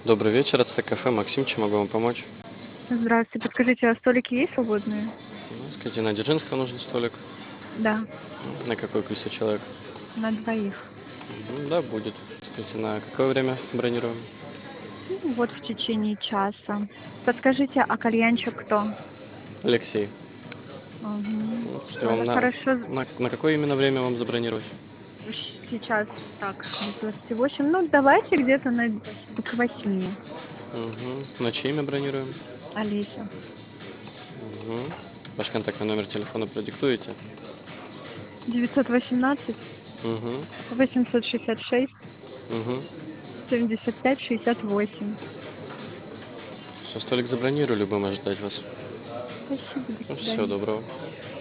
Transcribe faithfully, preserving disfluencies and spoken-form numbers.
Добрый вечер, это кафе Максим, чем могу вам помочь? Здравствуйте. Подскажите, а столики есть свободные? Ну, скажите, на Дзержинского нужен столик? Да, М, На какое количество человек? на двоих. Мгм, да, будет. Скажите, на какое время бронируем? Ну, вот в течение часа. Подскажите, а кальянчик кто? Алексей. Мгм. Ну, слушайте, вам Ладно, на, хорошо. на, на какое именно время вам забронировать? Щ- Сейчас так, без двадцати восьми. Ну, давайте где-то на к восьми. Мгм. На чье имя бронируем? Олеся. Мгм. Ваш контактный номер телефона продиктуете? девятьсот восемнадцать Угу. восемьсот шестьдесят шесть Угу. семьдесят пять шестьдесят восемь. Все, столик забронировали, будем ожидать вас. Спасибо, до Ну, всего свидания. доброго.